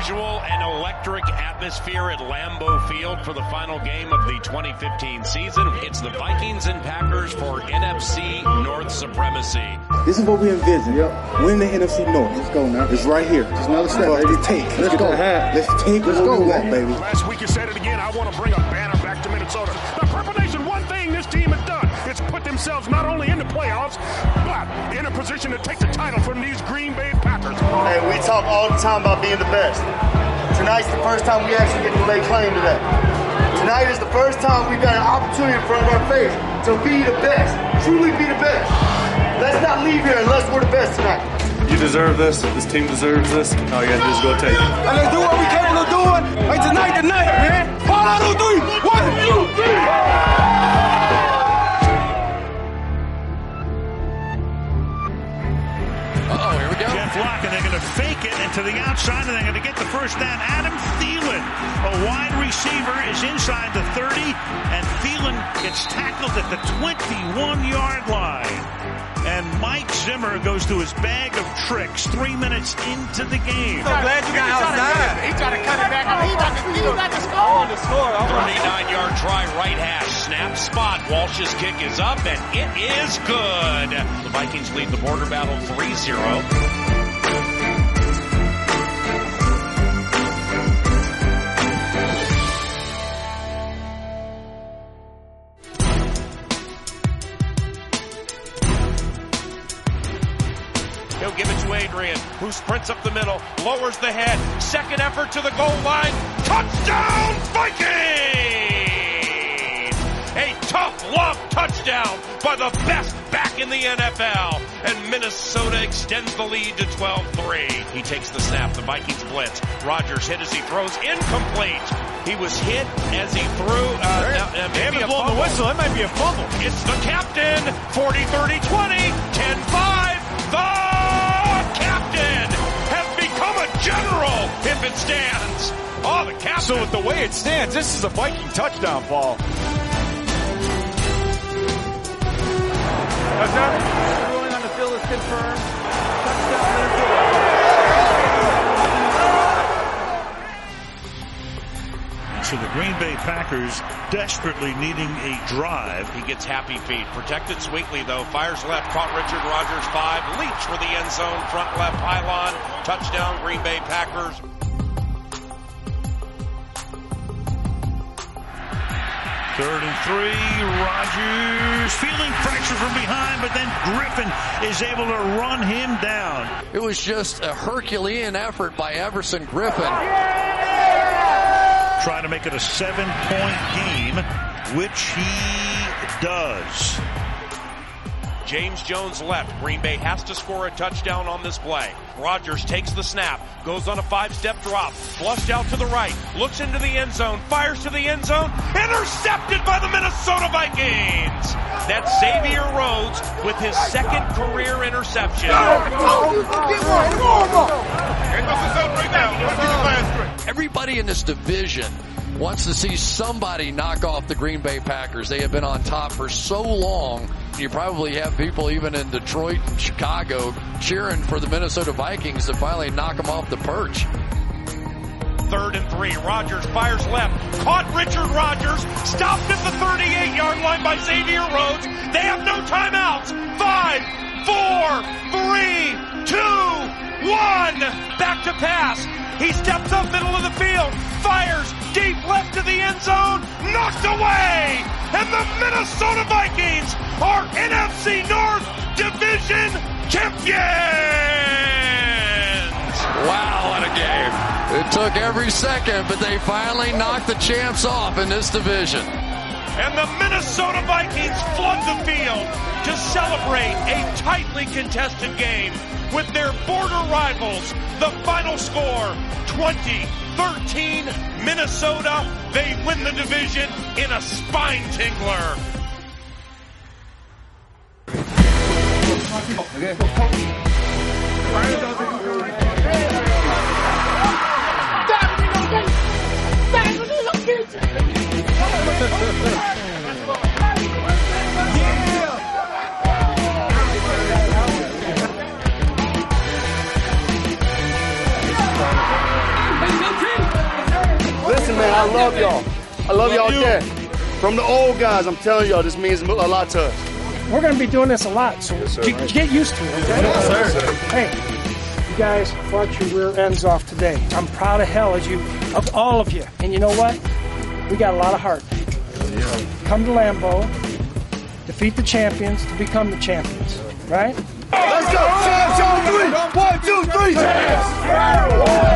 unusual and electric atmosphere at Lambeau Field for the final game of the 2015 season. It's the Vikings and Packers for NFC North supremacy. This is what we envision. Yep. Win the NFC North. Let's go now. It's right here. Just another step. Let's take. Let's go. Let's take what we want, baby. Last week you said it again. I want to bring a banner back to Minnesota. The Purple Nation, one thing this team has done, it's put themselves not only in the playoffs, but in a position to take the title from these Green Bay Packers. Hey, we talk all the time about being the best. Tonight's the first time we actually get to lay claim to that. Tonight is the first time we've got an opportunity in front of our face to be the best, truly be the best. Let's not leave here unless we're the best tonight. You deserve this. This team deserves this. All you gotta do is go take it. And let's do what we capable of doing. Hey, tonight, man. All out on 3. 1, 2, 3. Here we go. Jeff Locke, and they're going to fake it into the outside, and they're going to get the first down. Adam Thielen, a wide receiver, is inside the 30, and Thielen gets tackled at the 21-yard line. And Mike Zimmer goes to his bag of tricks 3 minutes into the game. So glad you got outside. He tried to cut it back. He got to score. 39-yard try, right hash, snap spot. Walsh's kick is up, and it is good. The Vikings lead the border battle 3-0. He'll give it to Adrian, who sprints up the middle, lowers the head, second effort to the goal line. Touchdown, Vikings! A tough love touchdown by the best back in the NFL. And Minnesota extends the lead to 12-3. He takes the snap, the Vikings blitz. Rodgers hit as he throws, incomplete. He was hit as he threw. They haven't blown the whistle. That might be a fumble. It's the captain, 40-30-20, 10-5. The captain has become a general if it stands. Oh, the captain. So with the way it stands, this is a Viking touchdown, Paul. The ruling on the field is confirmed. Touchdown, Minnesota. So the Green Bay Packers desperately needing a drive. He gets happy feet. Protected sweetly, though. Fires left. Caught Richard Rodgers 5. Leach for the end zone. Front left pylon. Touchdown, Green Bay Packers. Third and 3. Rodgers feeling pressure from behind, but then Griffin is able to run him down. It was just a Herculean effort by Everson Griffin. Trying to make it a 7-point game, which he does. James Jones left. Green Bay has to score a touchdown on this play. Rodgers takes the snap, goes on a 5-step drop, flushed out to the right, looks into the end zone, fires to the end zone, intercepted by the Minnesota Vikings. That's Xavier Rhodes with his second career interception. Everybody in this division wants to see somebody knock off the Green Bay Packers. They have been on top for so long. You probably have people even in Detroit and Chicago cheering for the Minnesota Vikings to finally knock them off the perch. Third and 3. Rodgers fires left. Caught Richard Rodgers. Stopped at the 38-yard line by Xavier Rhodes. They have no timeouts. 5, 4, 3, 2, 1. Back to pass. He steps up middle of the field. Fires deep left to the end zone. Knocked away. And the Minnesota Vikings are NFC North Division champions. Wow, what a game. It took every second, but they finally knocked the champs off in this division. And the Minnesota Vikings flood the field to celebrate a tightly contested game with their border rivals. The final score, 20-13 Minnesota. They win the division in a spine-tingler. I love y'all. I love y'all again. From the old guys, I'm telling y'all, this means a lot to us. We're going to be doing this a lot, so get used to it, okay? Yes, sir. Hey, you guys fought your rear ends off today. I'm proud of hell of all of you. And you know what? We got a lot of heart. Come to Lambeau, defeat the champions to become the champions, right? Let's go! 1, 2, 3! 1, 2, 3!